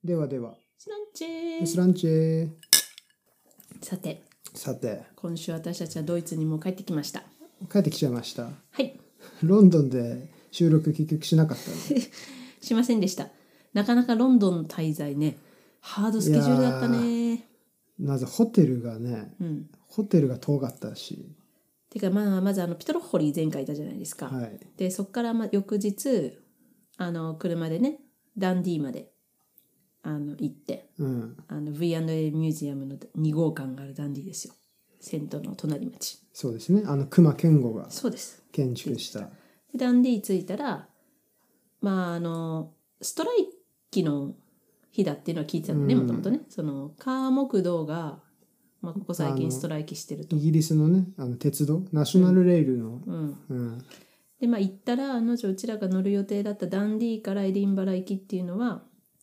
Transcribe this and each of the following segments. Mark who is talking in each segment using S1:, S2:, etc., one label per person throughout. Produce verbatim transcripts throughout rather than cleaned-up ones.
S1: ではでは。
S2: スランチェー。
S1: スランチェ。
S2: さて、
S1: さて、
S2: 今週私たちはドイツにもう帰ってきました。
S1: 帰ってきちゃいました。
S2: はい。
S1: ロンドンで収録結局しなかったの
S2: しませんでした。なかなかロンドンの滞在ね、ハードスケジュールだったね。
S1: まずホテルがね、
S2: うん。
S1: ホテルが遠かったし。
S2: てかまあまずあのピトロッホリー前回いたじゃないですか。
S1: はい。
S2: でそこからまあ翌日あの車でねダンディーまであの行って、
S1: うん、
S2: あの ブイアンドエー ミュージアムのに号館があるダンディーですよ。セントの隣町。
S1: そうですね。あの隈研吾が
S2: そうです
S1: 建築した。
S2: でダンディー着いたらまああのストライキの日だっていうのは聞いてたんだよね、もともとね。その火木道が、まあ、ここ最近ストライキしてると。
S1: イギリスのね、あの鉄道ナショナルレールの、
S2: うん
S1: うん、
S2: でまあ行ったらあのうちらが乗る予定だったダンディーからエディンバラ行きっていうのは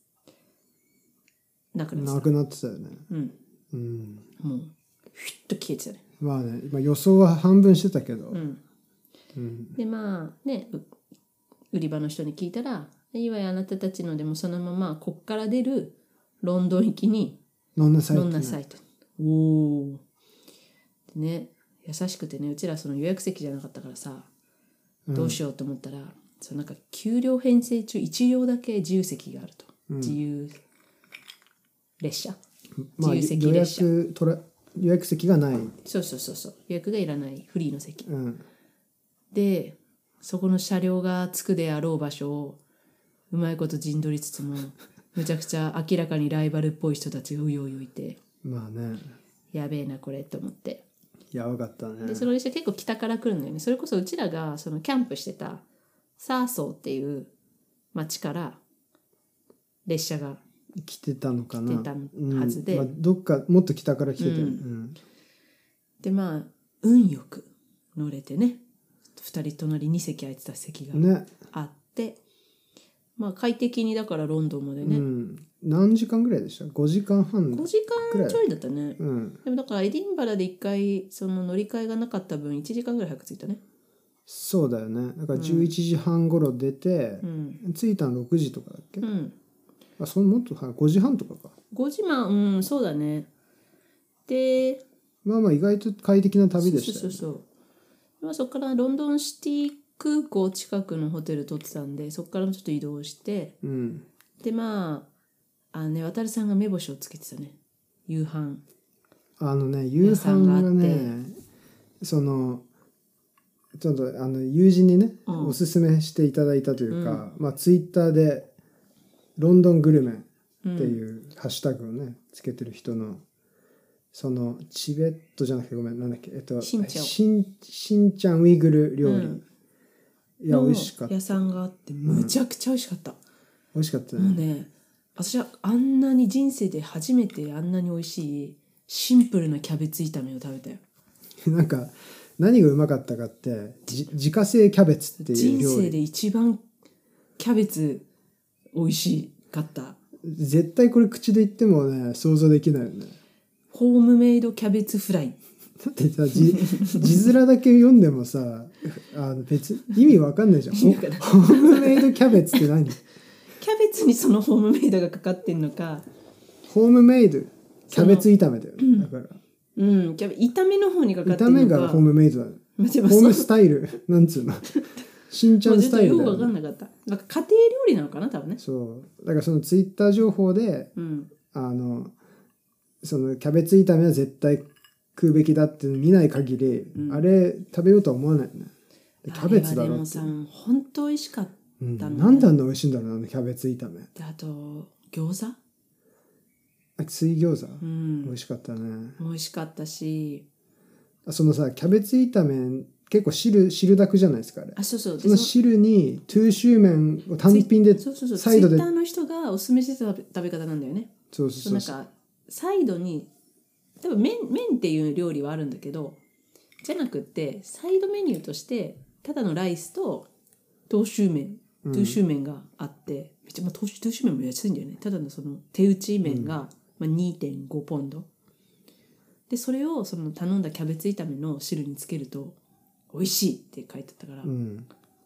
S2: なくなってた。
S1: なくなってたよね。
S2: うん、
S1: うん、
S2: もうヒュッと消えてたね。
S1: まあね、まあ、予想は半分してたけど、
S2: うん
S1: うん、
S2: でまあね売り場の人に聞いたら「いわゆるあなたたちのでもそのままこっから出るロンドン行きに
S1: 乗んなさいって、
S2: 乗んなさい」と。おお。でね優しくてね、うちらその予約席じゃなかったからさ、どうしようと思ったら、うん、そのなんかきゅう両編成中いち両だけ自由席があると、うん、自由列車、
S1: まあ、
S2: 自由席列車、
S1: 予約取ら予約席がない。
S2: そうそうそうそう、予約がいらないフリーの席、
S1: うん、
S2: でそこの車両が着くであろう場所をうまいこと陣取りつつもむちゃくちゃ明らかにライバルっぽい人たちがうようよいて、
S1: まあね、
S2: やべえなこれと思って、
S1: やばかったね。
S2: でその列車結構北から来るんだよね。それこそうちらがそのキャンプしてたサーソーっていう町から列車が
S1: 来てたのかな。
S2: 来てたはずで、
S1: うん、まあ、どっかもっと北から来てて、うんうん、
S2: でまあ運よく乗れてね、ふたり隣に席空いてた席があって、ね、まあ快適にだからロンドンまでね、うん、
S1: 何時間ぐらいでした？ごじかんはん
S2: ごじかんちょいだったね、
S1: うん、
S2: でもだからエディンバラでいっかいその乗り換えがなかった分いちじかんぐらい早く着いたね。
S1: そうだよね。だからじゅういちじはん頃出て、うん、着いたのろくじとかだっけ、うん、あそのもっとごじはんとかか。
S2: ごじまん、うんそうだね。で
S1: まあまあ意外と快適な旅でしたよね。
S2: そうそうそうそう。そこからロンドンシティ空港近くのホテル取ってたんで、そこからもちょっと移動して、うん、でまああのね、渡さんが目星をつけてたね、夕飯。
S1: あのね夕飯がね、そのちょっとあの友人にね、うん、おすすめしていただいたというか、うん、まあツイッターでロンドングルメっていうハッシュタグをねつけてる人のそのチベットじゃなくてごめんなんだっけえっと
S2: シンチャオ
S1: シンシンチャンウイグル料理、うん、いや美味しかった。
S2: 屋さんがあってむちゃくちゃ美味しかった、うん、
S1: 美味しかったね。
S2: もうね私はあんなに人生で初めてあんなに美味しいシンプルなキャベツ炒めを食べたよ。
S1: なんか何がうまかったかってじ自家製キャベツっていう料理。
S2: 人生で一番キャベツ美味しかった。
S1: 絶対これ口で言ってもね想像できないよね。
S2: ホームメイドキャベツフライ
S1: だってさ字字面だけ読んでもさあの別意味わかんないじゃん。ホームメイドキャベツって何？
S2: キャベツにそのホームメイドがかかってんのか。
S1: ホームメイドキャベツ炒めだよ、ね、だから
S2: うん、キャベ炒めの方にかかって
S1: るのか。炒めがホームメイドだね。ホームスタイルなんつうのしんちゃんスタイルだよ、ね、
S2: よく分かんなかった。なんか家庭料理なのかな多分ね。
S1: そうだからそのツイッター情報で、うん、あのそのキャベツ炒めは絶対食うべきだって見ない限り、うん、あれ食べようとは思わないよね。キャベツだろって。でもさ
S2: 本当美味しかったの、ね、
S1: うん、なんであんな美味しいんだろうなあのキャベツ炒め。
S2: であと餃子
S1: 水餃子、
S2: うん、
S1: 美味しかったね。
S2: 美味しかったし、
S1: そのさキャベツ炒め結構汁汁だくじゃないですかあれ。
S2: あそうそう。
S1: その汁にトゥーシュー麺を単品で
S2: そうそうそう
S1: サイドで。
S2: ツイッターの人がおすすめしてた食べ方なんだよね。
S1: そうそうそう。
S2: なんかサイドに多分麺麺っていう料理はあるんだけどじゃなくってサイドメニューとしてただのライスとトゥーシュー麺、うん、トゥーシュー麺があってめっちゃ、まあ、トゥーシュー麺も安いんだよね。ただのその手打ち麺が、うんまあ、にてんごポンドでそれをその頼んだキャベツ炒めの汁につけると美味しいって書いてあったから、うん、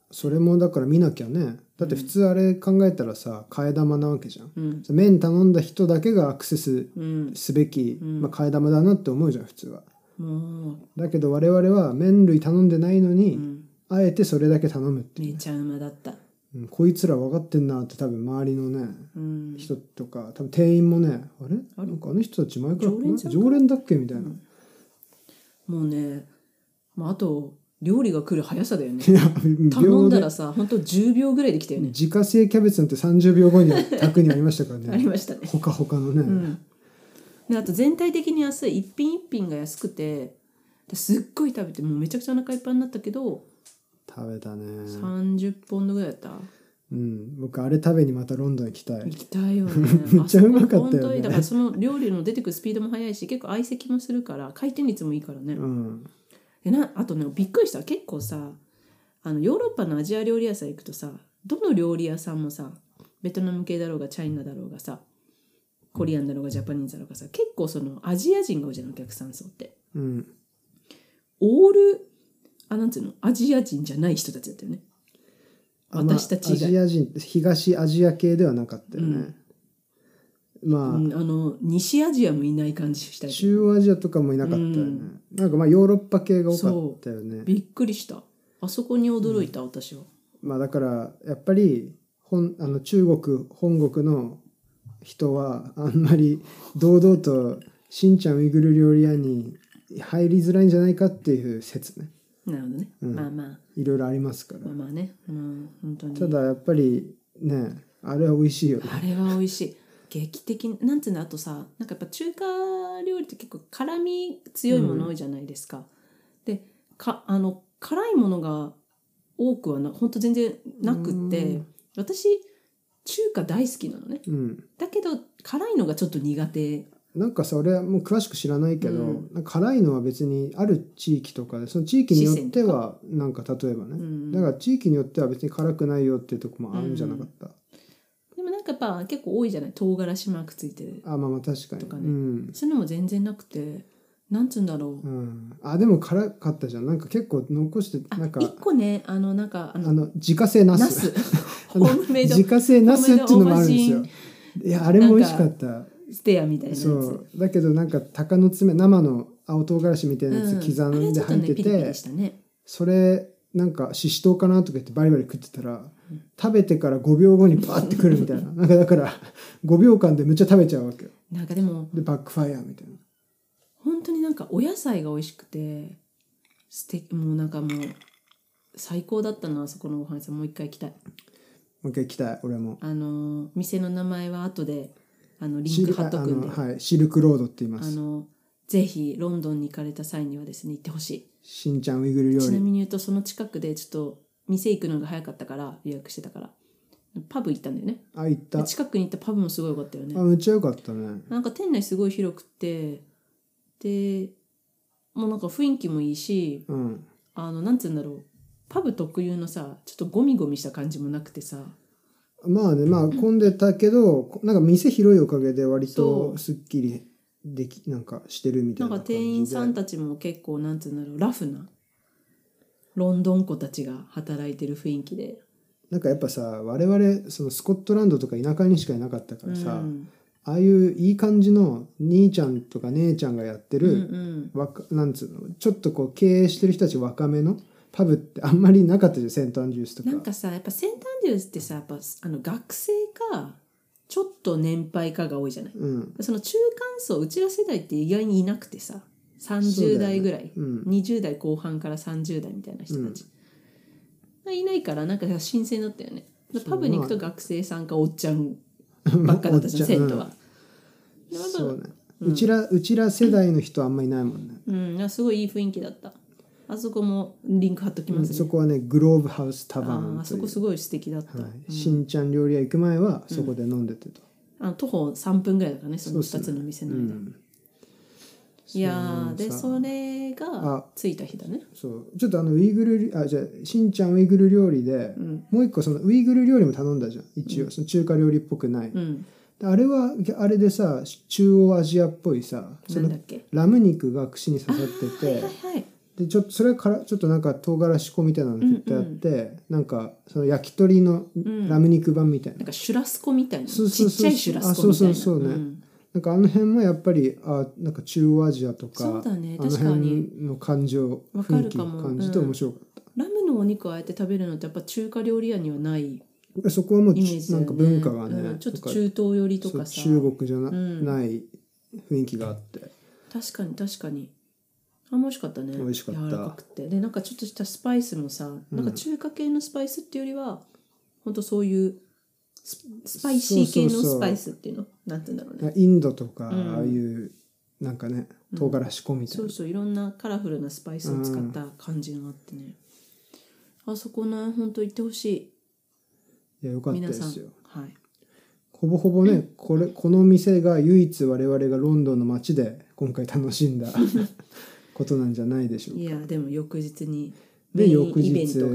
S1: それもだから見なきゃね。だって普通あれ考えたらさ替え玉なわけじゃん、
S2: うん、
S1: 麺頼んだ人だけがアクセスすべき、
S2: うん
S1: まあ、替え玉だなって思うじゃん普通は。
S2: もう
S1: だけど我々は麺類頼んでないのに、
S2: うん、
S1: あえてそれだけ頼むっていう、
S2: めちゃうまだった、
S1: うん、こいつら分かってんなって多分周りのね、
S2: うん、
S1: 人とか多分店員もねあれ
S2: あれ
S1: なんかあの人たち前から
S2: 常連さんか
S1: 常連だっけみたいな、
S2: うんもうね、まあ、あと料理が来る速さだよね。
S1: いや
S2: 頼んだらさ、本当じゅうびょうぐらいできたよね。
S1: 自家製キャベツなんてさんじゅうびょうごには宅にありましたからね
S2: ありましたね。
S1: ほかほかのね、
S2: うん、であと全体的に安い、一品一品が安くて、すっごい食べてもうめちゃくちゃお腹いっぱいになったけど、
S1: 食べたね。
S2: さんじゅっポンドぐらいだった。
S1: うん、僕あれ食べにまたロンドン行きたい。
S2: 行きたいよね。
S1: めっちゃうまかったよね。
S2: 本当にだからその料理の出てくるスピードも速いし、結構相席もするから回転率もいいからね。
S1: うん、
S2: でなあとねびっくりした。結構さ、あのヨーロッパのアジア料理屋さん行くとさ、どの料理屋さんもさ、ベトナム系だろうがチャイナだろうがさ、コリアンだろうがジャパニーズだろうがさ、結構そのアジア人が多いじゃん、お客さん層って。
S1: うん、
S2: オールあなんつうのアジア人じゃない人たちだったよね。私たち以外、
S1: まあ、アジア人東アジア系ではなかったよね。うん、まあ、
S2: うん、あの西アジアもいない感じしたり。
S1: 中央アジアとかもいなかったよね。うん、なんかまあヨーロッパ系が多かったよね。
S2: びっくりした。あそこに驚いた、うん、私は。
S1: まあだからやっぱり本あの中国本国の人はあんまり堂々としんちゃんウイグル料理屋に入りづらいんじゃないかっていう説ね。
S2: なるほどね、うん、まあまあ
S1: いろいろありますから。
S2: まあまあね、うん、本当に。
S1: ただやっぱりねあれは美味しいよね。
S2: あれは美味しい。劇的なんつうの。あとさ、なんかやっぱ中華料理って結構辛み強いもの多いじゃないですか、うん、でかあの辛いものが多くはな本当全然なくって、私中華大好きなのね、
S1: うん、
S2: だけど辛いのがちょっと苦手。
S1: なんかさ俺はもう詳しく知らないけど、うん、なんか辛いのは別にある地域とかでその地域によってはなんか例えばね、うん、だから地域によっては別に辛くないよっていうとこもあるんじゃなかった、うん、
S2: でもなんかやっぱ結構多いじゃない、唐辛子マークついてる。
S1: あまあまあ確かに
S2: とかね、
S1: うん、
S2: そういうのも全然なくて、なんつうんだろう、
S1: うん、あでも辛かったじゃん。なんか結構残してなんか
S2: 一個ね、あのなんかあの
S1: あの自家製ナス
S2: ナスホームメイド
S1: 自家製ナスっていうのもあるんですよ。いやあれも美味しかった。
S2: ステアみたいなやつ。
S1: そうだけどなんか鷹の爪生の青唐辛子みたいなやつ刻んで入ってて、うんねね、それなんかししとうかなとか言ってバリバリ食ってたら、うん、食べてからごびょうごにバーってくるみたいななんかだからごびょうかんでむっちゃ食べちゃうわけよ。
S2: なんかでも
S1: でバックファイヤーみたいな。
S2: 本当になんかお野菜が美味しくて素敵、もうなんかもう最高だったな、あそこのご飯屋さん。もう一回行きたい。
S1: もう一回行きたい俺も。
S2: あの店の名前は後であのリンク貼っとくんで、
S1: はい、シルクロードって言います。
S2: あのぜひロンドンに行かれた際にはですね行ってほしい。
S1: しんちゃんウイグル料理。
S2: ちなみに言うとその近くでちょっと店行くのが早かったから予約してたからパブ行ったんだよね。
S1: あ行った。
S2: 近くに行ったパブもすごい良かったよね。
S1: あめっちゃ良かったね。
S2: なんか店内すごい広くて、でもうなんか雰囲気もいいし、
S1: うん、
S2: あのなんつうんだろう、パブ特有のさちょっとゴミゴミした感じもなくてさ。
S1: まあね、まあ混んでたけど、なんか店広いおかげで割とすっきりできなんかしてるみたいな感じで。
S2: なんか店員さんたちも結構なんつうんだろう、ラフなロンドン子たちが働いてる雰囲気で。
S1: なんかやっぱさ我々そのスコットランドとか田舎にしかいなかったからさ、うん、ああいういい感じの兄ちゃんとか姉ちゃんがやってる、うんうん、わかなんつうのちょっとこう経営してる人たち若めのパブってあんまりなかったじゃん。セントアンドリュースとか。
S2: なんかさやっぱセントアンドリュースってさやっぱあの学生かちょっと年配かが多いじゃない、うん、その中間層うちら世代って意外にいなくてささんじゅう代ぐらい、ねうん、にじゅう代後半からさんじゅう代みたいな人たち、うん、いないからなんか新鮮だったよね。パブに行くと学生さんかおっちゃんばっかだったじゃん、生徒は。
S1: うん、そうね、うん、うちらうちら世代の人あんまりいないもんね。
S2: うん、すごいいい雰囲気だった。あそこもリンク貼っときますね、うん、
S1: そこはねグローブハウスタバン。
S2: あそこすごい素敵だった、
S1: はいうん、しんちゃん料理屋行く前はそこで飲んでてと、
S2: うん、あの徒歩さんぷんぐらいだからね、そのふたつの店の間。うん、いやでそれが着いた日だね。
S1: そうちょっとあのウイグルあじゃあしんちゃんウイグル料理で、うん、もう一個そのウイグル料理も頼んだじゃん一応、うん、その中華料理っぽくない、うん、あれはあれでさ中央アジアっぽいさそのラム肉が串に刺さってて、はいはいはい、 でちょっとそれからちょっとなんか唐辛子粉みたいなの振ってあって、うんうん、なんかその焼き鳥のラム肉版みたいな、うん、
S2: なんかシュラスコみたいな、
S1: そうそうそう、
S2: ちっちゃいシュラスコみたいな、
S1: あそうそうそうね、うん、なんかあの辺もやっぱりあなんか中央アジアとか
S2: そうだね、
S1: あの辺の感情雰囲気を感じて面白かった、
S2: うん、ラムのお肉をあえて食べるのってやっぱ中華料理屋にはない
S1: そこはもう
S2: イメージだよね、
S1: なんか文化がね、
S2: うん、ちょっと中東寄りとかさ
S1: 中国じゃ な,、
S2: うん、
S1: ない雰囲気があって
S2: 確かに確かにあ美味しかったね。
S1: 美味しかった。
S2: 柔らかくてでなんかちょっとしたスパイスもさ、うん、なんか中華系のスパイスっていうよりは本当そういうス, スパイシー系のスパイスっていうのなんて言うんだろうね。
S1: インドとか、うん、ああいうなんかね唐辛子粉みたいな、
S2: うん、そうそういろんなカラフルなスパイスを使った感じがあってね、うん、あそこね本当行ってほしい。
S1: いやよかったですよ。
S2: はい。
S1: ほぼほぼね、これこの店が唯一我々がロンドンの街で今回楽しんだことなんじゃないでしょうか。
S2: いやでも翌日に
S1: で翌日、はい、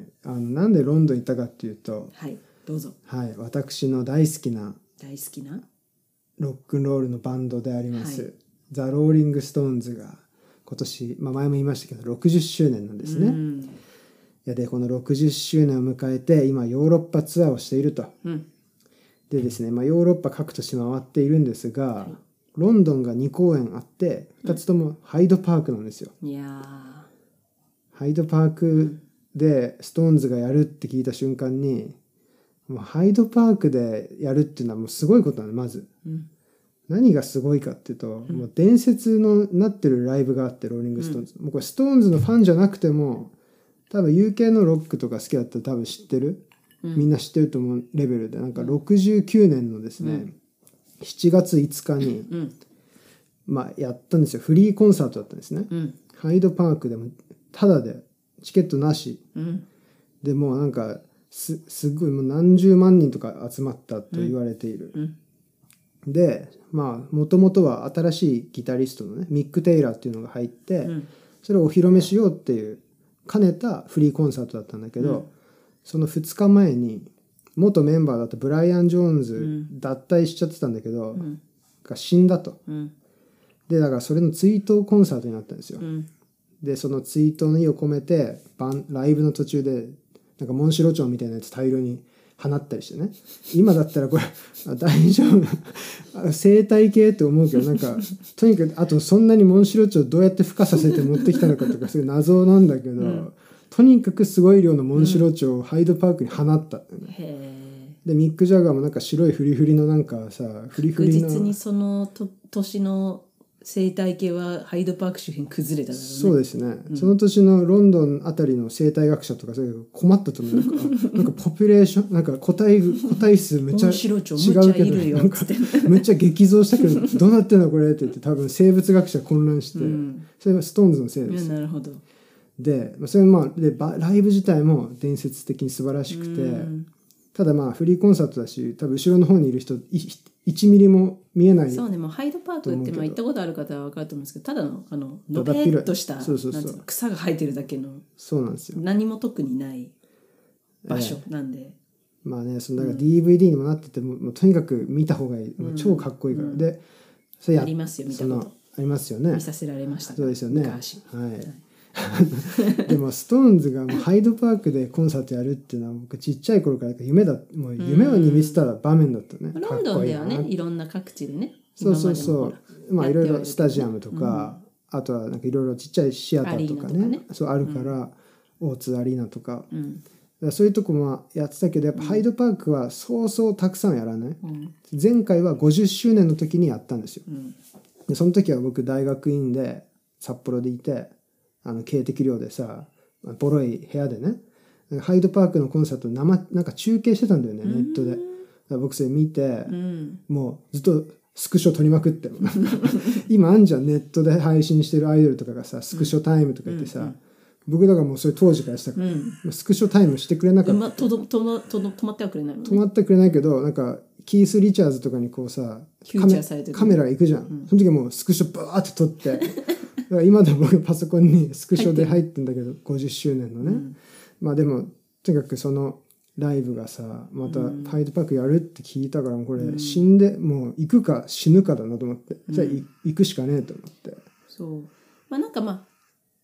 S1: あのなんでロンドン行ったかっていうと、
S2: はいどうぞ。
S1: はい、私の大好きな
S2: 大好きな
S1: ロックンロールのバンドであります、はい、ザ・ローリング・ストーンズが今年、まあ、前も言いましたけどろくじゅっしゅうねんなんですね。うんいやでこのろくじゅっしゅうねんを迎えて今ヨーロッパツアーをしていると。うんでですねまあ、ヨーロッパ各都市回っているんですが、はい、ロンドンがにこうえんあってふたつともハイドパークなんですよ。
S2: いや
S1: ハイドパークでストーンズがやるって聞いた瞬間にもうハイドパークでやるっていうのはもうすごいことなのまず、うん、何がすごいかっていうと、うん、もう伝説のなってるライブがあってローリングストーンズ、うん、もうこれストーンズのファンじゃなくても多分 ユーケー のロックとか好きだったら多分知ってるみんな知ってると思うレベルでなんかろくじゅうきゅうねんのですね、うん、しちがついつかに、うんまあ、やったんですよ。フリーコンサートだったんですね、うん、ハイドパークでもタダでチケットなし、うん、でもうなんか す, すごいもう何十万人とか集まったと言われている、うんうん、でまあもともとは新しいギタリストのねミック・テイラーっていうのが入って、うん、それをお披露目しようっていう兼ねたフリーコンサートだったんだけど、うんそのふつかまえに元メンバーだったブライアン・ジョーンズ脱退しちゃってたんだけど、うん、が死んだと、うん、でだからそれの追悼コンサートになったんですよ、うん、でその追悼の意を込めてバンライブの途中でなんかモンシロチョウみたいなやつ大量に放ったりしてね今だったらこれ大丈夫生態系って思うけどなんかとにかくあとそんなにモンシロチョウどうやって孵化させて持ってきたのかとかそういう謎なんだけど、うんとにかくすごい量のモンシロチョウをハイドパークに放った、ねうん、へでミック・ジャガーもなんか白いフリフリのなんかさフリフリの
S2: 確実にそのと年の生態系はハイドパーク周辺崩れただろうね。
S1: そうですね、うん、その年のロンドンあたりの生態学者とかそういう困ったと思うなんかなんかポピュレーションなんか個体個体数めっちゃ違うけどなんかめっちゃ激増したけどどうなってんのこれって言って多分生物学者混乱して、うん、それはストーンズのせいです。
S2: なるほど。
S1: でそれまあでライブ自体も伝説的に素晴らしくて、うん、ただまあフリーコンサートだし多分後ろの方にいる人いちミリも見えない。
S2: そうねもうハイドパークってまあ行ったことある方は分かると思うんですけどただのあののぺっとしたそうそうそう草が生えてるだけの
S1: そうなんですよ
S2: 何も特にない場所なんで、ええ、
S1: まあねそのだから ディーブイディー にもなってても、うん、もうとにかく見た方がいい、うん、超かっこいいから、うん、で
S2: それやありますよ見たこと
S1: ありますよね
S2: 見させられました
S1: そうですよね
S2: 昔
S1: はい、はいでもストーンズがもうハイドパークでコンサートやるっていうのは僕ちっちゃい頃から夢だもう夢をに見せた場面だったね。
S2: ロンドンではねいろんな各地でね
S1: そうそうそうまあいろいろスタジアムとか、うん、あとはなんかいろいろちっちゃいシアターとか ね, とかねそうあるから、うん、オーツアリーナとか、うん、だからそういうとこもやってたけどやっぱハイドパークはそうそうたくさんやらない、うん、前回はごじゅっしゅうねんの時にやったんですよ、うん、でその時は僕大学院で札幌でいてあの警笛寮でさボロい部屋でねハイドパークのコンサート生なんか中継してたんだよねネットで。だから僕それ見て、うん、もうずっとスクショ撮りまくってる今あんじゃんネットで配信してるアイドルとかがさスクショタイムとか言ってさ、うんうんうん、僕だからもうそれ当時からしたから、うん、スクショタイムしてくれなかった、
S2: ま、とどとどとど止まってはくれないの、ね、
S1: 止まってくれないけどなんかキース・リチャーズとかにこうさカ メ, カメラ行くじゃん、うん、その時はもうスクショバーって撮ってだから今でも僕パソコンにスクショで入ってんだけどごじゅっしゅうねんのね、うん、まあでもとにかくそのライブがさまたハイドパークやるって聞いたからこれ死んでもう行くか死ぬかだなと思って、うん、じゃあ行くしかねえと思って
S2: そうまあなんかまあ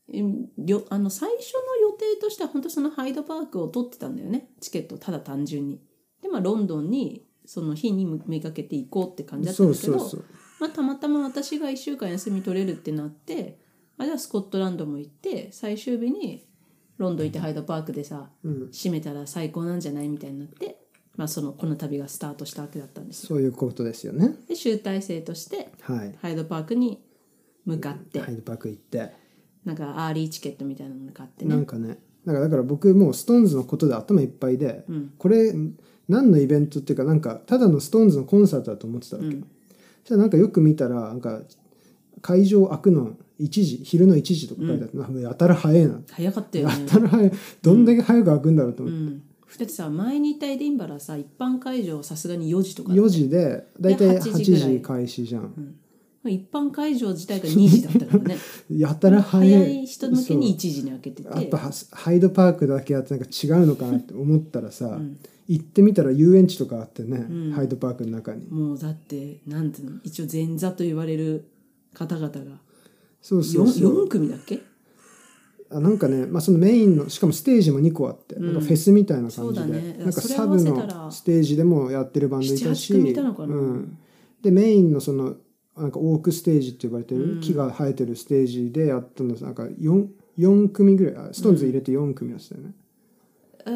S2: よあの最初の予定としては本当そのハイドパークを取ってたんだよね、チケットただ単純に。でまあロンドンにその日にめがけて行こうって感じだったんだけど、
S1: そうそうそう、
S2: まあ、たまたま私がいっしゅうかん休み取れるってなって、あじゃあスコットランドも行って、最終日にロンドン行ってハイドパークでさ、うん、閉めたら最高なんじゃないみたいになって、まあ、そのこの旅がスタートしたわけだったんですよ。
S1: そういうことですよね。
S2: で集大成としてハイドパークに向かって、
S1: ハイドパーク行って
S2: なんかアーリーチケットみたいなの買ってね。
S1: なんかね、だからだから僕もうストーンズのことで頭いっぱいで、うん、これ何のイベントっていうか、なんかただのストーンズのコンサートだと思ってたわけ。うん、じゃあなんかよく見たらなんか会場開くのいちじ、昼のいちじとか書いてあって、うん、やたら早いな。
S2: 早かったよね。
S1: やたら早い。どんだけ早く開くんだろうと思って。うんうん
S2: だってさ、前にいたエディンバラさ、一般会場さすがによじとかだ、ね、
S1: よじでだいたいはちじ開始じゃん、
S2: うん、一般会場自体がにじだったからね
S1: やたら早い、
S2: 早い人向けにいちじに開けてて、
S1: やっぱハイドパークだけやってなんか違うのかなって思ったらさ、うん、行ってみたら遊園地とかあってね、うん、ハイドパークの中に
S2: もうだってなんていうの、一応前座と言われる方々が
S1: そうそうそう
S2: よん, よん組だっけ、
S1: あなんかね、まあ、そのメインのしかもステージもにこあって、うん、なんかフェスみたいな感じで、ね、なんかサブのステージでもやってるバンドいたし、うん、でメインのそのなんかオークステージって呼ばれてる、うん、木が生えてるステージでやったのなんか 4, よん組ぐらい、ストーンズ入れてよん組やってたよね、
S2: うん、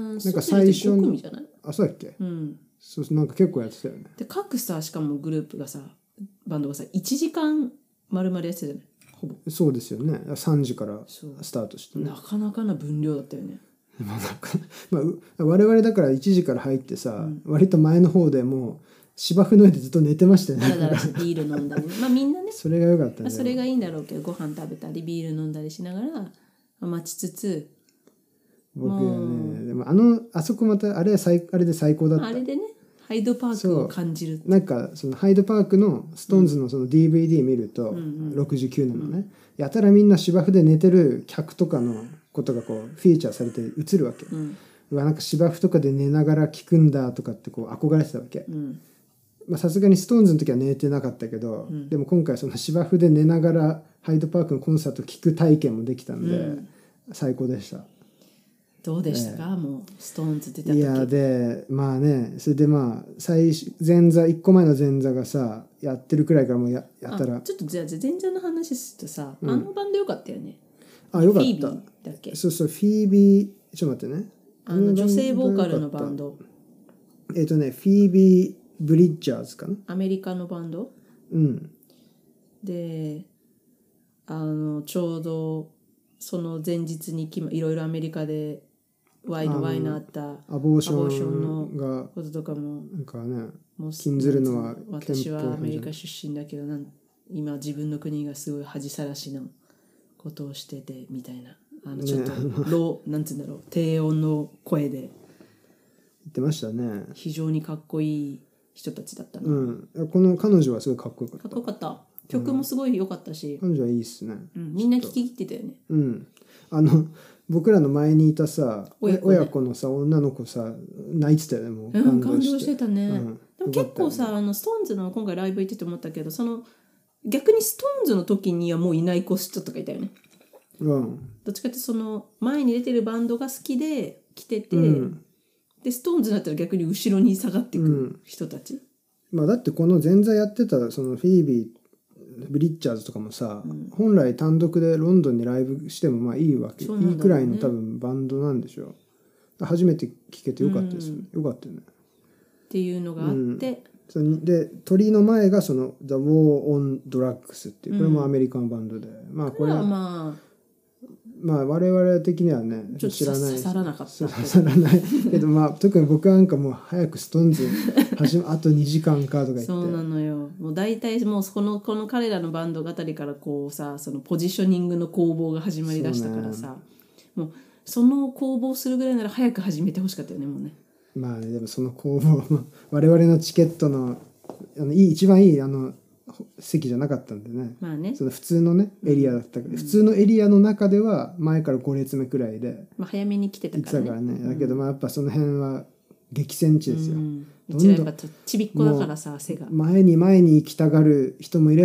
S1: なんか最初
S2: ご組じゃない？
S1: あそうだっけ、うん、そうなんか結構やってたよね。
S2: で各さしかもグループがさバンドがさいちじかん丸々やってたじゃない。ほぼ
S1: そうですよね。さんじからスタートして、ね、
S2: なかなかな分量だったよね。
S1: まあなんかまあ、我々だからいちじから入ってさ、うん、割と前の方でもう芝生の上でずっと寝てましたよね。
S2: だからビール飲んだり、まあみんなね
S1: それが良かったね。
S2: それがいいんだろうけど、ご飯食べたりビール飲んだりしながら待ちつつ、
S1: 僕はねでもあのあそこまたあれは最あれで最高だった。
S2: あれでねハイドパークを感じる。
S1: なんかそのハイドパークのストーンズのその ディーブイディー 見ると、うん、ろくじゅうきゅうねんのね、うん、やたらみんな芝生で寝てる客とかのことがこうフィーチャーされて映るわけ、うん、うわなんか芝生とかで寝ながら聴くんだとかってこう憧れてたわけ。さすがにストーンズの時は寝てなかったけど、うん、でも今回その芝生で寝ながらハイドパークのコンサート聴く体験もできたんで、うん、最高でした。
S2: どうでしたか、えー、もうストーンズ出た時。
S1: いやでまあねそれでまあ最前座いっこまえの前座がさやってるくらいからもう や, やったら
S2: ちょっとじゃあ前座の話するとさ、うん、あのバンドよかったよね。
S1: あよかった。
S2: フィービーだっけ。
S1: そうそうフィービーちょっと待ってね、
S2: あの女性ボーカルのバンド
S1: えっ、ー、とねフィービー・ブリッジャーズかな、
S2: アメリカのバンド、
S1: うん、
S2: であのちょうどその前日にいろいろアメリカでワイのワイのあった
S1: アボーションが
S2: こととかも
S1: なんかね禁ずるのは
S2: 私はアメリカ出身だけどなん今自分の国がすごい恥さらしのことをしててみたいな、あのちょっとロー、ね、なんつうんだろう低音の声で
S1: 言ってましたね。
S2: 非常にかっこいい人たちだったな、
S1: うん、この彼女はすごいかっこよかった。
S2: かっこよかった。曲もすごい良かったし、
S1: うん、彼女はいいっすね、
S2: うん、みんな聴き入ってたよね。
S1: うんあの僕らの前にいたさ親子、ね、親子のさ女の子さ泣いてたよね。もう
S2: 感動して、うん、感動してたね、うん、でも結構さ、ね、あのストーンズの今回ライブ行ってて思ったけど、その逆にストーンズの時にはもういない子人とかいたよね、
S1: うん、
S2: どっちかってその前に出てるバンドが好きで来てて、うん、でストーンズになったら逆に後ろに下がっていく人たち、うん
S1: まあ、だってこの前座やってたそのフィービーブリッジャーズとかもさ、うん、本来単独でロンドンにライブしてもまあいいわけ、ね、いいくらいの多分バンドなんでしょう。初めて聴けてよかったですよね、うん、よかったよね
S2: っていうのがあって、
S1: うん、で鳥の前がその The War on Drugs っていうこれもアメリカのバンドで、うん、まあこれはまあまあ我々的にはね
S2: ちょっと知らない刺さらなかった
S1: 刺さらないけどまあ特に僕なんかもう早くストーンズ始まあとにじかんかとか言って
S2: そうなのよ。もう大体もうこのこの彼らのバンド語りからこうさそのポジショニングの攻防が始まりだしたからさ、ね、もうその攻防するぐらいなら早く始めてほしかったよねもうね。
S1: まあねでもその攻防我々のチケットのあのいい一番いいあの席じゃなかったんでね、
S2: まあね、
S1: その普通のねエリアだったけど、うん、普通のエリアの中では前からご列目くらいで、
S2: まあ、早めに来てたからね、
S1: からねだけどまあやっぱその辺は激戦地ですよ、
S2: うん、うちらやっぱちびっこだからさ背が
S1: 前に前に行きたがる人もいれば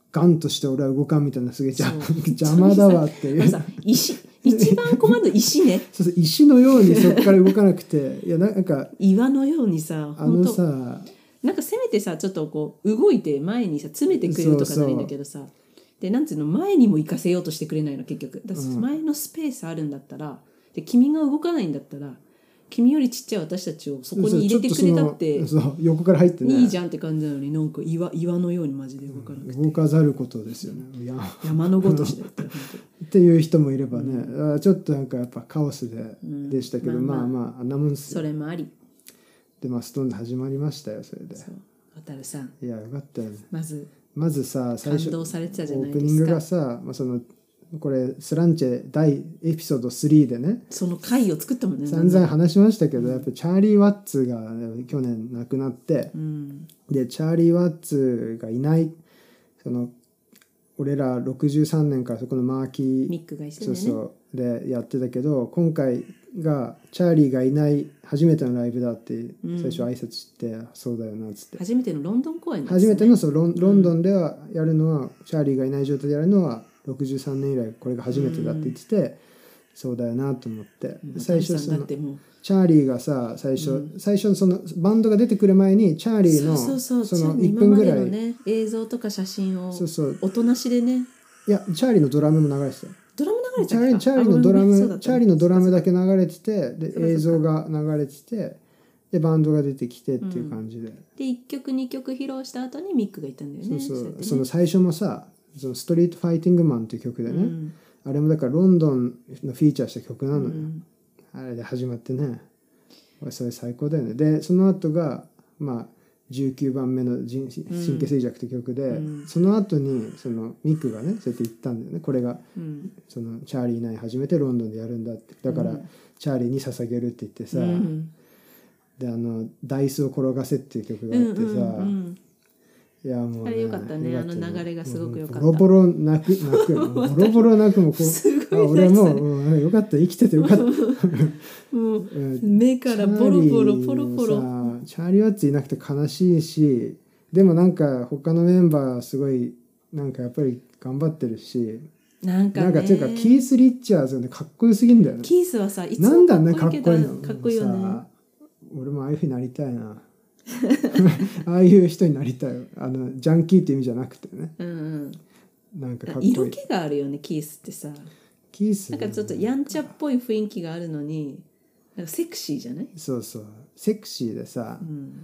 S1: ガンとして俺は動かんみたいなすげえ邪邪魔だわっていう
S2: さ石一番困るの石ね
S1: そうそう石のようにそこから動かなくていやなんか
S2: 岩のようにさ
S1: あのさ
S2: なんかせめてさちょっとこう動いて前にさ詰めてくれるとかならいいんだけどさでなんつうの前にも行かせようとしてくれないの結局だから前のスペースあるんだったら、で君が動かないんだったら君よりちっちゃい私たちをそこに入れてくれたって
S1: そうそう横から入ってね
S2: いいじゃんって感じなのになんか 岩, 岩のようにマジで動かなくて、
S1: 動かざることですよねいや
S2: 山のごとしだったら本当
S1: っていう人もいればね、うん、ちょっとなんかやっぱカオスで、
S2: うん、
S1: でしたけど、まあ、まあまああんなもんですよ。
S2: それもあり
S1: でまあストーンズ始まりましたよそれで。
S2: そう渡るさん
S1: いやよかったよね。
S2: まず
S1: まずさ最初
S2: 感動されてたじゃないですか。
S1: オープニングがさ、まあ、そのこれスランチェ大エピソードスリーでね
S2: その回を作ったもんね
S1: 散々話しましたけど、やっぱチャーリー・ワッツが、ね、去年亡くなって、
S2: うん、
S1: でチャーリー・ワッツがいないその俺らろくじゅうさんねんからそこのマーキー
S2: ミックが一緒にね
S1: そうそうでやってたけど、今回がチャーリーがいない初めてのライブだって最初挨拶して、うん、そうだよなっつって
S2: 初めてのロンドン公演なんです
S1: ね、初めてのそう ロ, ンロンドンではやるのは、うん、チャーリーがいない状態でやるのはろくじゅうさんねん以来これが初めてだって言ってて、うん、そうだよなと思って、うん、最初そのチャーリーがさ最初、うん、最初のそのバンドが出てくる前にチャーリーの
S2: そうそうそう
S1: そのいっぷんぐらい
S2: 今までの、ね、映像とか写真を
S1: そうそう
S2: 音なしでね
S1: いやチャーリーのドラムも流れてたよ
S2: ドラム流れてた
S1: チャーリーチャーリーのドラムチャーリーのドラムだけ流れててで映像が流れててでバンドが出てきてっていう感じで、うん、
S2: でいっきょくにきょく披露した後にミックがいたんだよね。
S1: そうそう、
S2: そうやってね、
S1: その最初もさそのストリートファイティングマンっていう曲でね、うん、あれもだからロンドンのフィーチャーした曲なのよ、うん、あれで始まってねそれ最高だよね。でその後がまあじゅうきゅうばんめの神経衰弱って曲で、うん、その後にそのミックがねそうやって言ったんだよね。これが、うん、そのチャーリーない初めてロンドンでやるんだってだから、うん、チャーリーに捧げるって言ってさ、うん、であのダイスを転がせっていう曲があってさ、うんうんうん、いやもう、ね、
S2: あれよかったね、あの流れがすごくよかった。
S1: ボロボロ泣く泣くボロボロ泣くもこうあ俺もう、うん、よかった生きててよかった
S2: もう目からボロボロポロポロ
S1: チャーリー・ワッツいなくて悲しいし、でもなんか他のメンバーすごいなんかやっぱり頑張ってるし、
S2: なんかね、
S1: なんかっていうかキース・リッチャーズがねかっこよすぎんだよね。
S2: キースはさいつもかっこいいけど
S1: なんだねかっこいいのかっこいいよね。俺もああいうふうになりたいなああいう人になりたい。あのジャンキーって意味じゃなくてね、うんうん、なんかかっこいい
S2: 色気があるよねキースってさ。
S1: キース
S2: なんかちょっとやんちゃっぽい雰囲気があるのになんかセクシーじゃない？
S1: そうそうセクシーでさ、うん、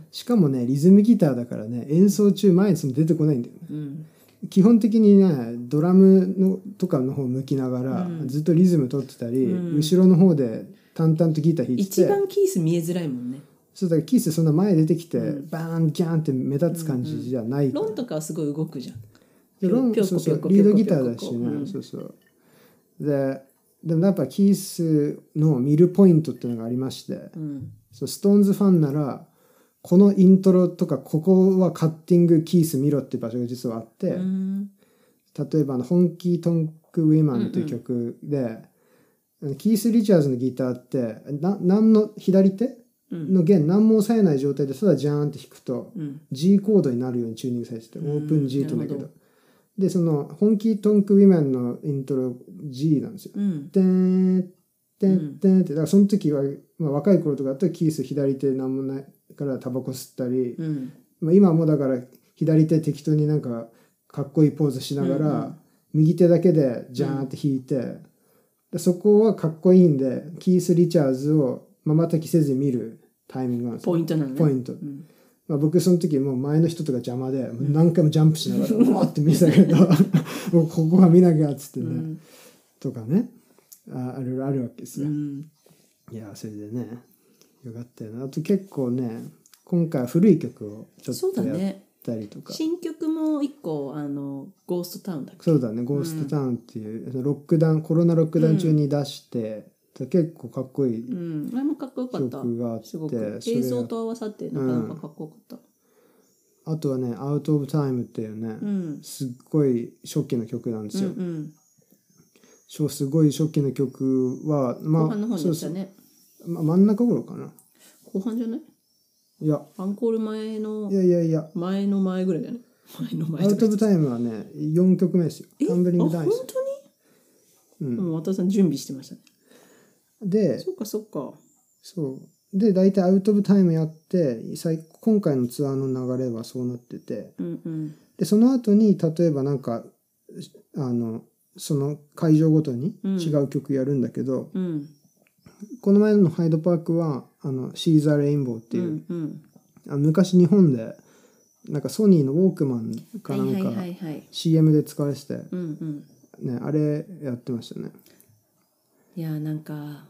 S1: しかもねリズムギターだからね演奏中前にその出てこないんだよね、うん、基本的にねドラムのとかの方向きながら、うん、ずっとリズム取ってたり、うん、後ろの方で淡々とギター弾いてて
S2: 一番キース見えづらいもんね。
S1: そうだからキースそんな前出てきて、うん、バーンギャーンって目立つ感じじゃないから、
S2: うんうん、ロンとかはすごい動くじゃん。
S1: ロンそうそうリードギターだしね、うん、そうそうででもやっぱキースの見るポイントっていうのがありまして、うん、そうストーンズファンならこのイントロとかここはカッティングキース見ろっていう場所が実はあって、うん、例えばあの本気トンクウィマンっていう曲で、うんうん、キース・リチャーズのギターってな何の左手の弦何も押さえない状態でただジャーンって弾くと、うん、G コードになるようにチューニングされてて、うん、オープン G って言うんだけど、でその本気トンクウィメンのイントロ G なんですよ。うん、てんてんてんってだからその時は、まあ、若い頃とかだったらキース左手なんもないからタバコ吸ったり、うん、まあ、今もだから左手適当になんかかっこいいポーズしながら、うんうん、右手だけでジャーンって弾いて、うん、でそこはかっこいいんでキース・リチャーズをまばたきせず見るタイミングなんですよ。
S2: ポイントなのね。
S1: ポイント、うん、まあ、僕その時もう前の人とか邪魔で何回もジャンプしながらうわって見てたけどもうここは見なきゃっつってね、うん、とかね あ, あるあるわけですよ、うん、いやそれでねよかったよな。あと結構ね今回古い曲をちょっとやったりとか、
S2: ね、新曲も一個あのゴーストタウンだっけ。
S1: そうだねゴーストタウンっていう、うん、ロックダウンコロナロックダウン中に出して、うん、結構かっこいい、
S2: うん、あれもかっこよかった
S1: 曲があって
S2: すごく映像と合わさってなかなかかっこよかった、
S1: うん、あとはね「アウト・オブ・タイム」っていうね、うん、すっごい初期の曲なんですよ、うんうん、すごい初期の曲は、まあ、
S2: 後半の方にやったね。
S1: まあ、真ん中頃かな。
S2: 後半じゃない？
S1: いや
S2: アンコール前の
S1: いやいやいや
S2: 前の前ぐらいだね。 前の前
S1: アウト・オブ・タイムはねよんきょくめですよ。タンブリング・ダイス。
S2: あ本当に、うん、もう渡さん準備してましたね。
S1: で
S2: そっかそっか。
S1: そうで大体アウト・オブ・タイムやって最今回のツアーの流れはそうなってて、
S2: うんうん、
S1: でその後に例えばなんかあのその会場ごとに違う曲やるんだけど、
S2: うん、
S1: この前のハイドパークはあのシーザー・レインボーっていう、
S2: うんうん、
S1: あの昔日本でなんかソニーのウォークマンかなんか シーエム で使われてて、
S2: うんうん、
S1: ね、あれやってましたね。
S2: いやなんか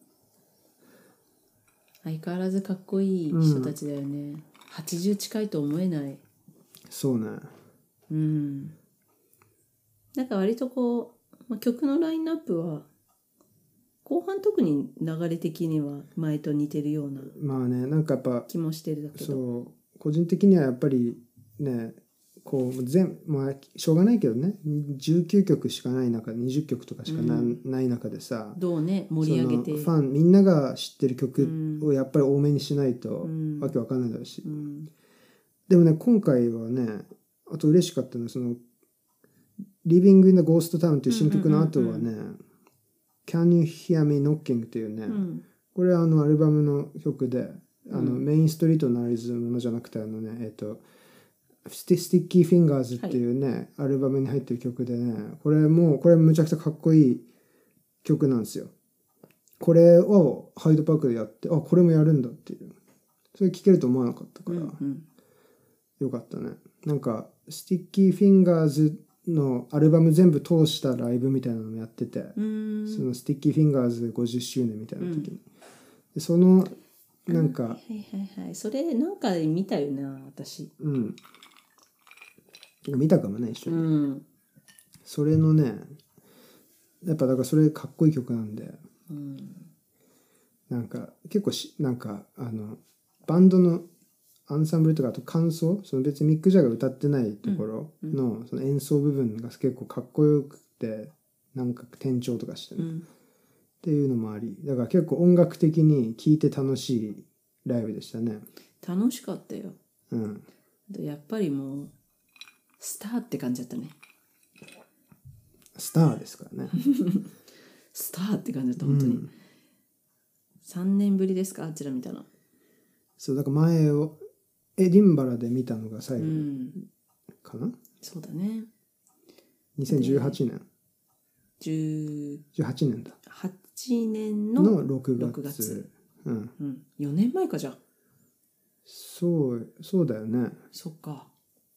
S2: 相変わらずかっこいい人たちだよね、うん、はちじゅう近いと思えない。
S1: そうね。
S2: うんなんか割とこう、まあ、曲のラインナップは後半特に流れ的には前と似てるような
S1: まあねなんかやっぱ
S2: 気もしてるだけど、
S1: そう個人的にはやっぱりねこう全まあしょうがないけどねじゅうきゅうきょくしかない中にじゅっきょくとかしか な,、うん、ない中でさ
S2: どうね盛り上げて
S1: ファンみんなが知ってる曲をやっぱり多めにしないと、うん、わけわかんないだろうし、うん、でもね今回はねあと嬉しかったのはその「Living in the Ghost Town」っていう新曲の後はね、うんうんうんうん「Can You Hear Me Knocking」っていうね、うん、これはあのアルバムの曲であの、うん、メインストリートのナイズのものじゃなくてあのねえっとスティッキーフィンガーズっていうね、はい、アルバムに入ってる曲でねこれもこれむちゃくちゃかっこいい曲なんですよ。これをハイドパークでやってあこれもやるんだっていうそれ聴けると思わなかったから、うんうん、よかったね。なんかスティッキーフィンガーズのアルバム全部通したライブみたいなのもやっててそのスティッキーフィンガーズごじゅっしゅうねんみたいな時に、うん、でそのなんか
S2: はいはいはいそれなんかで見たよな私。
S1: うん見たかもね一緒に、
S2: うん、
S1: それのねやっぱだからそれかっこいい曲なんで、うん、なんか結構しなんかあのバンドのアンサンブルとかあと感想その別にミック・ジャガー歌ってないところのその演奏部分が結構かっこよくてなんか転調とかしてね、うん、っていうのもありだから結構音楽的に聴いて楽しいライブでしたね。
S2: 楽しかったよ、
S1: うん、
S2: やっぱりもうスターって感じだったね。
S1: スターですからね
S2: スターって感じだった本当に、うん、さんねんぶりですかあちら見たの。
S1: そうだから前をエディンバラで見たのが最後かな、うん、
S2: そうだね
S1: にせんじゅうはちねん
S2: じゅう
S1: はちねんだ
S2: はちねんの
S1: のろくがつ、
S2: ろくがつ、
S1: うん
S2: うん、よねんまえかじゃあ
S1: そうそうだよね。
S2: そっか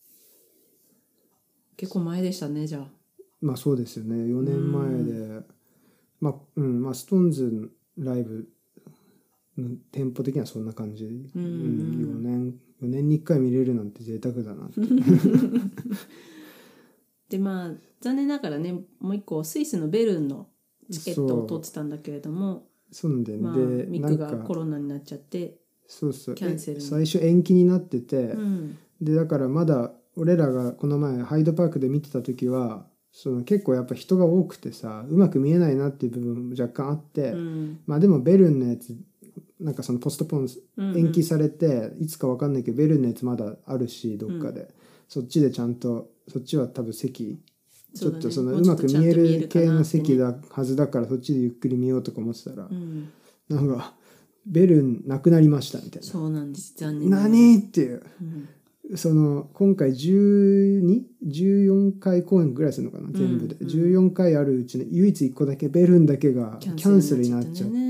S2: 結構前でしたねじゃあ。
S1: まあそうですよねよねんまえでまあうんまあストーンズライブのテンポ的にはそんな感じ、うん、うん、よねんよねんにいっかい見れるなんて贅沢だなって
S2: でまあ残念ながらねもう一個スイスのベルンのチケットを取ってたんだけれども
S1: そうなんだよね、
S2: まあ、でミックがコロナになっちゃって
S1: そうそう
S2: キャンセル
S1: 最初延期になってて、うん、でだからまだ俺らがこの前ハイドパークで見てた時はその結構やっぱ人が多くてさうまく見えないなっていう部分も若干あって、うん、まあでもベルンのやつなんかそのポストポン延期されて、うんうん、いつか分かんないけどベルンのやつまだあるしどっかで、うん、そっちでちゃんとそっちは多分席ちょっとそのうまく見える系の席だはずだからそっちでゆっくり見ようとか思ってたら、うん、なんかベルンなくなりましたみたいな。
S2: そうなんです残念
S1: 何っていう、うん、その今回じゅうに、じゅうよんかい公演ぐらいするのかな全部で、うんうん、じゅうよんかいあるうちの唯一いっこだけベルンだけがキャンセルになっちゃって、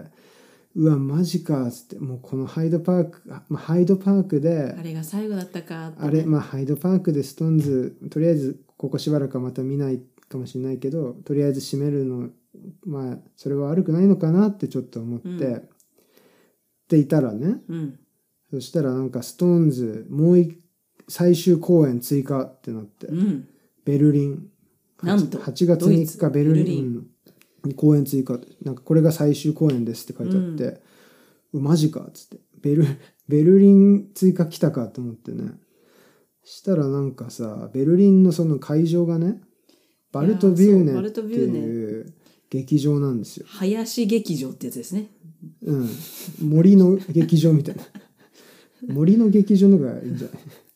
S1: うわマジかっつってもうこのハイドパーク、まあ、ハイドパークで
S2: あれが最後だったかって、ね、
S1: あれまあハイドパークでストーンズとりあえずここしばらくはまた見ないかもしれないけどとりあえず閉めるのまあそれは悪くないのかなってちょっと思って、うん、っていたらね、うん、そしたらなんかストーンズもう一最終公演追加ってなって、うん、ベルリン
S2: なんと
S1: はちがつみっかベルリンに公演追加なんかこれが最終公演ですって書いてあって、うん、マジかっつってベルベルリン追加来たかと思ってねしたらなんかさベルリンのその会場がねバルトビューネっていう劇場なんですよ。
S2: 林劇場ってやつですね。
S1: うん森の劇場みたいな森の劇場のがいいんじゃない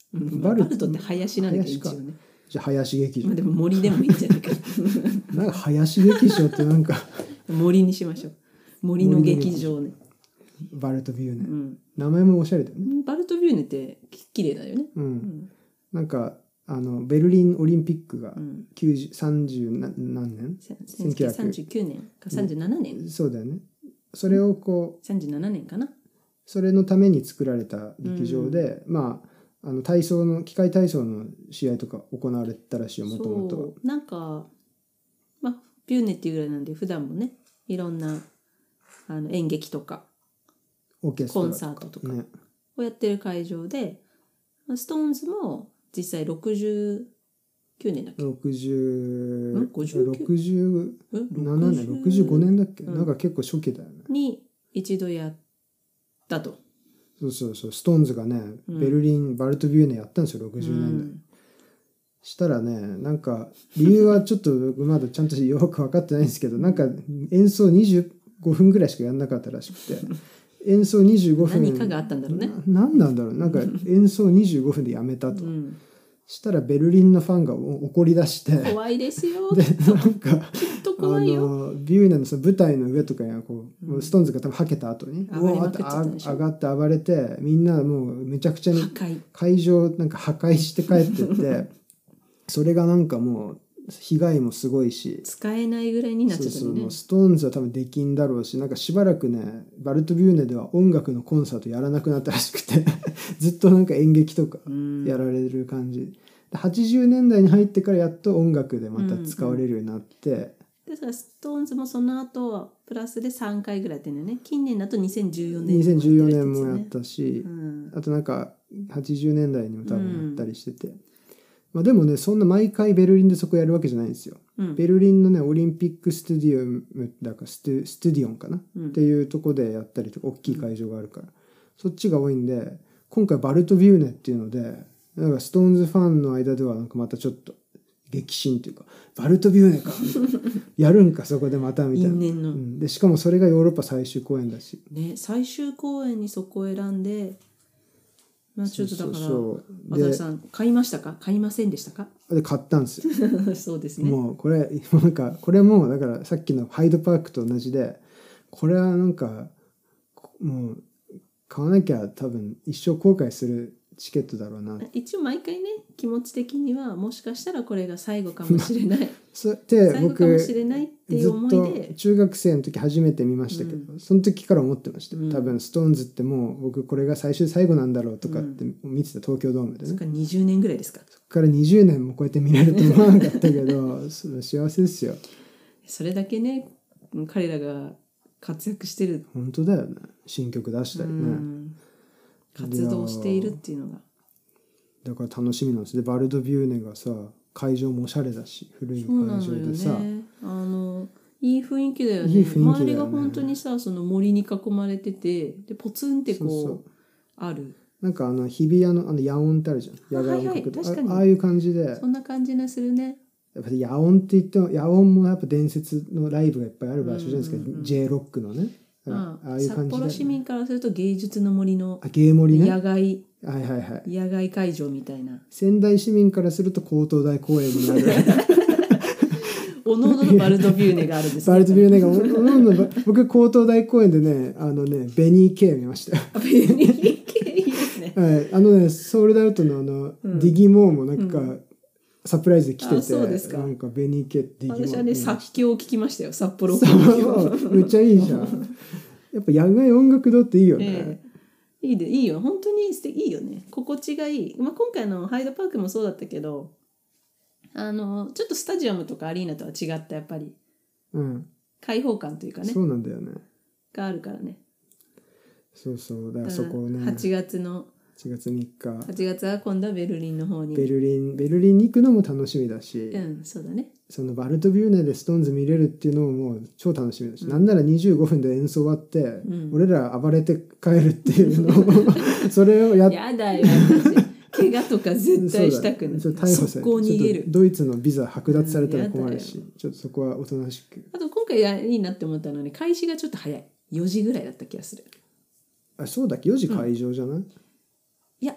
S2: うん、
S1: バル
S2: バルトって林なんだけど一応ね。
S1: じゃあ林劇場、
S2: まあ、でも森でもいいんじゃないか
S1: なんか林劇場ってなんか
S2: 森にしましょう。森の劇場ね。
S1: バルトビューネ、
S2: うん、
S1: 名前もおしゃれだよね。
S2: バルトビューネって綺麗だよね。
S1: うん、
S2: うん、
S1: なんかあのベルリンオリンピックがきゅうじゅう、さんじゅう何年
S2: せんきゅうひゃくさんじゅうきゅうねんかさんじゅうななねん、
S1: うん、そうだよね。それをこう
S2: さんじゅうななねんかな。
S1: それのために作られた劇場で、うん、まああの体操の機械体操の試合とか行われたらしいよ、もともとは。
S2: なんか、まあ、ビューネっていうぐらいなんで普段もねいろんなあの演劇とか
S1: オーケストラ
S2: コンサートとかをやってる会場で、ね、ストーンズも実際ろくじゅうきゅうねんだっけ、
S1: ろくじゅう、
S2: ろくじゅうきゅう、
S1: ろくじゅうななねん、ろくじゅうごねんだっけ、
S2: うん、
S1: なんか結構初期だよね。
S2: に一度やったと。
S1: そうそうそう、ストーンズがね、うん、ベルリンバルトビューネやったんですよろくじゅうねんだい、うん、したらね、なんか理由はちょっとまだちゃんとよく分かってないんですけど、なんか演奏にじゅうごふんぐらいしかやんなかったらしくて演奏にじゅうごふん
S2: 何かがあったんだろうね。
S1: な、なんなんだろう、なんか演奏にじゅうごふんでやめたと、うん、したらベルリンのファンが怒り出して
S2: 怖いですよ
S1: でなんか
S2: きっと怖いよ。
S1: あのビューネのその舞台の上とかにこう、うん、ストーンズが多分はけた後に
S2: 上がって
S1: 上がって暴れて、みんなもうめちゃくちゃに会場なんか破壊して帰ってってそれがなんかもう被害もすごいし
S2: 使えないぐらいになっちゃったね。
S1: そうそう、ストーンズは多分できんだろうし、なんかしばらくねバルトビューネでは音楽のコンサートやらなくなったらしくてずっとなんか演劇とかやられる感じ、うん、はちじゅうねんだいに入ってからやっと音楽でまた使われるようになって、うんうん、
S2: ですからストーンズもその後プラスでさんかいぐらいやってるんだよね。近年だとにせんじゅうよねん
S1: にせんじゅうよねんもやったし、
S2: うん、
S1: あとなんかはちじゅうねんだいにも多分やったりしてて、うん、まあ、でもねそんな毎回ベルリンでそこやるわけじゃないんですよ、うん、ベルリンのねオリンピックスタディオンだかステスタディオンかな、うん、っていうとこでやったりとか大きい会場があるから、うん、そっちが多いんで、今回バルトビューネっていうのでなんかストーンズファンの間ではなんかまたちょっと激震っていうか、バルトビューネかやるんかそこでまたみたいな、因縁の、うん、でしかもそれがヨーロッパ最終公演だし、
S2: ね、最終公演にそこを選んで、まあ、ちょっとだから渡辺さん買いましたか、買いませんでしたか。
S1: で買ったんですよ
S2: そうですね。
S1: もうこれなんかこれもだからさっきのハイドパークと同じで、これはなんかもう買わなきゃ多分一生後悔するチケットだろうな。
S2: 一応毎回ね気持ち的にはもしかしたらこれが最後かもしれない
S1: そで
S2: 最後かもしれないっていう思いで
S1: ずっと中学生の時初めて見ましたけど、うん、その時から思ってました、うん、多分ストーンズってもう僕これが最終最後なんだろうとかって見てた、東京ドームでね。
S2: そっからにじゅうねんぐらいですか。
S1: そっからにじゅうねんもこうやって見れると思わなかったけど幸せですよ。
S2: それだけね彼らが活躍してる。
S1: 本当だよね。新曲出したりね、うん、
S2: 活動しているっていうのが
S1: だから楽しみなんです。でバルトビューネがさ会場もおしゃれだし古い会場でさ、
S2: ね、あのいい雰囲気だよね。いい雰囲気だよね。周りが本当にさその森に囲まれててでポツンってこうそうそうある。
S1: なんかあの日比谷のあの野音ってあるじゃん。野外音楽、はいはい、確かに あ, ああいう感じで
S2: そんな感じがするね。
S1: やっぱり野音って言っても野音もやっぱ伝説のライブがいっぱいある場所じゃないですか、うんうんうん、J ロックのね。
S2: あああいう感じ、ね、札幌市民からすると芸術の森の
S1: 芸森ね
S2: 野外
S1: はいはいはい、
S2: 野外会場みたいな。
S1: 仙台市民からすると江東大公園になる
S2: おのおののバルトビューネがあるんです、ね、
S1: バルトビューネがおのおのの僕江東大公園でねあのねベニー K 見ましたよ。
S2: ベニー K いいですね、
S1: はい、あのねソールドアウトのあの、うん、ディギモーもなんか、うん、サプライズで来てて、
S2: そうですか。
S1: なんかベニー K ディギモー
S2: 私はね作曲を聞きましたよ。札幌
S1: めっちゃいいじゃん。やっぱ野外音楽堂っていいよね、
S2: えーいいでいいよ本当に素敵いいよね。心地がいい、まあ、今回のハイドパークもそうだったけどあのちょっとスタジアムとかアリーナとは違ったやっぱり、うん、開放感というかね
S1: そうなんだよね
S2: があるからね。
S1: そうそうだからそこをね
S2: はちがつの
S1: はちがつみっか
S2: はちがつは今度はベルリンの方に
S1: ベルリンベルリンに行くのも楽しみだし、
S2: うんそうだね、
S1: そのバルトビューネでストーンズ見れるっていうのももう超楽しみだし、うん、なんならにじゅうごふんで演奏終わって、うん、俺ら暴れて帰るっていうのをそれをやっ
S2: やだよ私怪我とか絶対したくない。
S1: 逮捕され
S2: 速攻逃げる。
S1: ドイツのビザ剥奪されたら困るし、うん、ちょっとそこはおとなしく。
S2: あと今回いいなって思ったのはね開始がちょっと早いよじぐらいだった気がする。
S1: あそうだっけよじ会場じゃない、うん、
S2: いや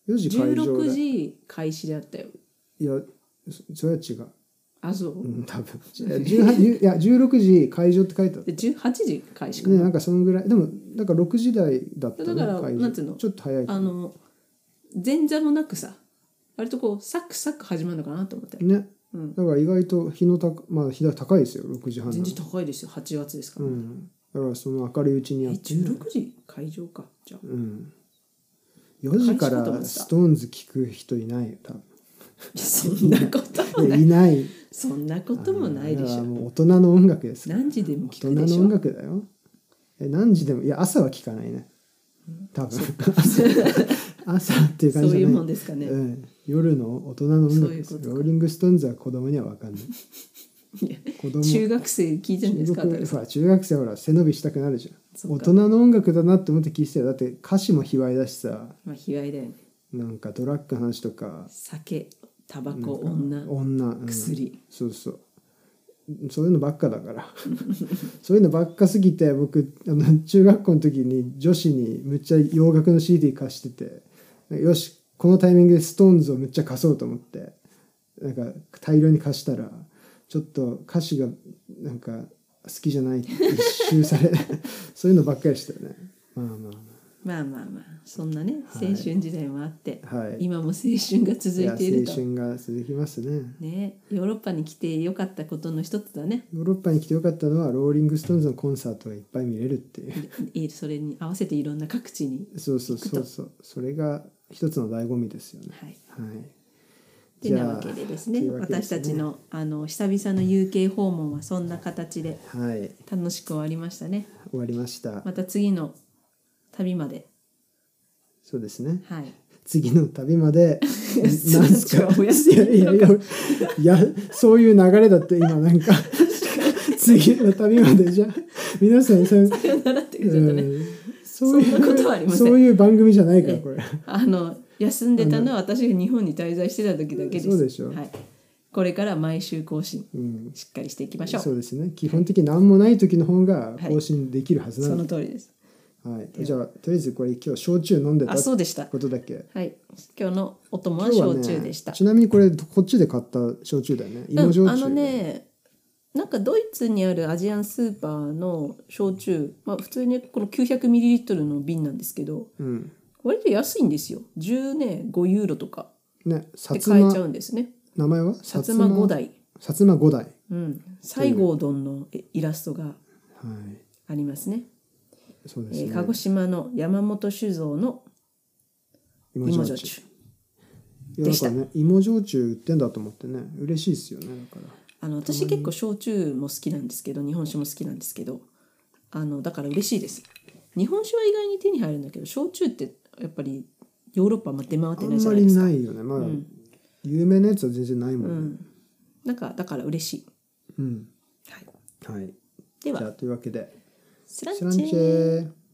S1: よじ会場だ。
S2: じゅうろくじ開始だったよ。
S1: いやそそれは違う。
S2: あそう、
S1: うん、多分じゅうはちいやじゅうろくじ会場って書いてあった。
S2: でじゅうはちじ開始かな、
S1: ね、なんかそのぐらいでもだからろくじ台だったね。
S2: だから
S1: 会場
S2: なんていうの、
S1: ちょっと早いかな
S2: あの前座もなくさ割とこうサクサク始まるのかなと思って、
S1: ね、
S2: うん、
S1: だから意外と日の高まあ日が高いですよろくじはん
S2: 全然高いですよ。はちがつですから、
S1: うん、だからその明るいうちにやって、ね、
S2: えじゅうろくじ会場かじゃあ、
S1: うん、よじからストーンズ聞く人いないよ多分。
S2: そんなこともない
S1: いない
S2: そんなこともないでしょ。
S1: もう大人の音楽ですから。
S2: 何時でも聞くでしょ。
S1: 大人の音楽だよ。え何時でもいや朝は聞かないね多分朝っていう感じじゃない。
S2: そういうもんですかね、
S1: うん、夜の大人の音楽です。
S2: そういうことか。
S1: ローリングストーンズは子供には分かんない。
S2: いや
S1: 子供
S2: 中学生聞いてるんですか。
S1: 中学ほら中学生はほら背伸びしたくなるじゃん。大
S2: そうか
S1: 人の音楽だなって思って聞いてたよ。だって歌詞も卑猥だしさ、
S2: まあ卑猥だよね。
S1: なんかドラッグの話とか
S2: 酒タバコ女
S1: 女、うん、
S2: 薬、
S1: そうそうそういうのばっかだからそういうのばっかすぎて僕あの中学校の時に女子にむっちゃ洋楽の シーディー 貸してて、よしこのタイミングでストーンズをむっちゃ貸そうと思ってなんか大量に貸したらちょっと歌詞がなんか好きじゃないって一周されそういうのばっかりしたよね。まあまあまあ
S2: まあまあまあそんなね
S1: はい
S2: 青春時代もあって、
S1: はい、
S2: 今も青春が続いていると。
S1: いや青春が続きますね。
S2: ね、ヨーロッパに来てよかったことの一つだね。
S1: ヨーロッパに来てよかったのはローリングストーンズのコンサートがいっぱい見れるっていう
S2: いいそれに合わせていろんな各地に。
S1: そうそうそうそうそれが一つの醍醐味ですよね。
S2: はい、
S1: はい
S2: てなわけでですね、私たちのあの久々の ユーケー 訪問はそんな形で楽しく終わりましたね。
S1: 終わりました。
S2: また次の旅まで。
S1: そうですね。
S2: はい。
S1: 次の旅まで
S2: なんすか。お休み
S1: いやいやいやいやそういう流れだって今なんか次の旅までじゃあ皆さんさよ
S2: ならって言っちゃったね。
S1: そういう
S2: そんなことはありません。
S1: そういう番組じゃないからこれ。
S2: あの休んでたのは私が日本に滞在してた時だけです。
S1: そうでしょ。
S2: はい。これから毎週更新、
S1: うん、
S2: しっかりしていきましょう。
S1: そうですね。基本的に何もない時の方が更新できるはずなので、
S2: はい、その通りです。
S1: はい、じゃあとりあえずこれ今日焼酎飲んでたことだけ。
S2: はい。今日のお供は焼酎でした。
S1: ね、ちなみにこれこっちで買った焼酎だよね。芋焼酎、
S2: うん、あのね、なんかドイツにあるアジアンスーパーの焼酎、まあ普通にこの きゅうひゃくミリリットル の瓶なんですけど、
S1: うん、
S2: 割と安いんですよ。じゅうごユーロとかで買えちゃうんですね。
S1: 名前は
S2: 薩摩五代。
S1: 薩摩五代。
S2: うん。西郷どんのイラストがありますね。
S1: そうですね。
S2: えー、鹿児島の山本酒造の芋焼酎でした。
S1: ね、芋焼酎売ってんだと思ってね、嬉しいですよね。だから
S2: あの私結構焼酎も好きなんですけど、日本酒も好きなんですけど、あのだから嬉しいです。日本酒は意外に手に入るんだけど、焼酎ってやっぱりヨーロッパも出回ってないじゃないですか。
S1: あんまりないよね。まあ、うん、有名なやつは全然ないもんね。うん、
S2: なんかだから嬉しい。
S1: うん。
S2: はい。
S1: はい。
S2: では、
S1: じゃあというわけで、
S2: スランチェー。